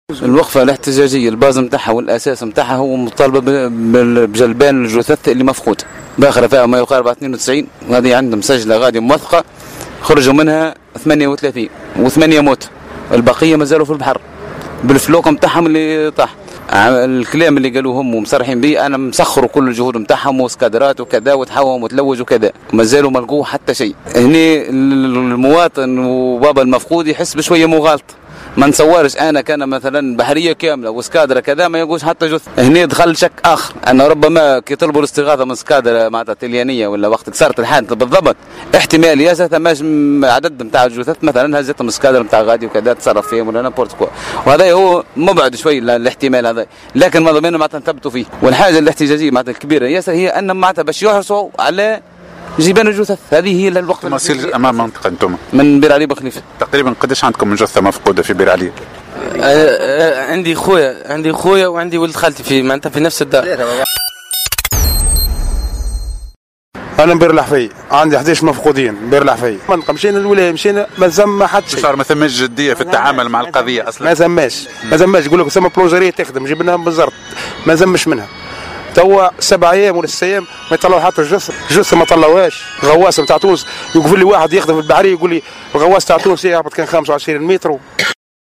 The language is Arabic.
الوقفة الاحتجاجية الباز نتاعها والأساس نتاعها هو مطالبة بجلبان الجثث اللي مفقود داخل فيها ما يقارب 92 وهذه عندهم مسجلة غادي موثقة خرجوا منها 38 و8 موت البقية ما زالوا في البحر بالفلوك نتاعهم اللي طاح. الكلام اللي قالوه هم ومصرحين به انا مسخروا كل الجهود نتاعهم وسكادرات وكذا وتحوهم وتلوج وكذا ما زالوا ما لقوه حتى شيء. هني المواطن وبابا المفقود يحس بشويه مغالطه. ما نصورش انا كان مثلا بحريه كامله وسكادره كذا ما يقولش حتى جثه. هني دخل شك اخر انه ربما كي طلبوا الاستغاثه من سكادره معناتها تليانيه ولا وقت صارت الحادثه بالضبط احتمال ياسر ثماش عدد نتاع الجثث مثلا هزتهم السكادره نتاع غادي وكذا تصرف فيهم ولا نابورت كوا وهذا هو مبعد شوي الاحتمال هذا لكن ما ضمننا معناتها نثبتوا فيه. والحاجه الاحتجاجيه معناتها الكبيره ياسر هي ان معناتها باش يحرصوا على جبان الجثث. هذه هي الوقت المسير امام منطقه انتم من بير علي بخليفه. تقريبا قداش عندكم من جثه مفقوده في بير علي؟ عندي خويا وعندي ولد خالتي في معناتها في نفس الدار. انا بير الحفي عندي 11 مفقودين بير الحفي. منطقه مشينا الولايه مشينا ما ثم حتى شيء. صار ما ثماش جديه في التعامل مع القضيه اصلا. ما ثماش يقول لك ثم بلونجريه تخدم جبناها بالزرط ما ثمش منها. توا 7 ايام ولا 6 ايام ما يطلعوا حتى الجثه ما طلعوهاش. غواصه نتاع تونس يوقف لي واحد يخدم في البحريه يقول لي الغواصه تاع تونس يهبط كان 25 متر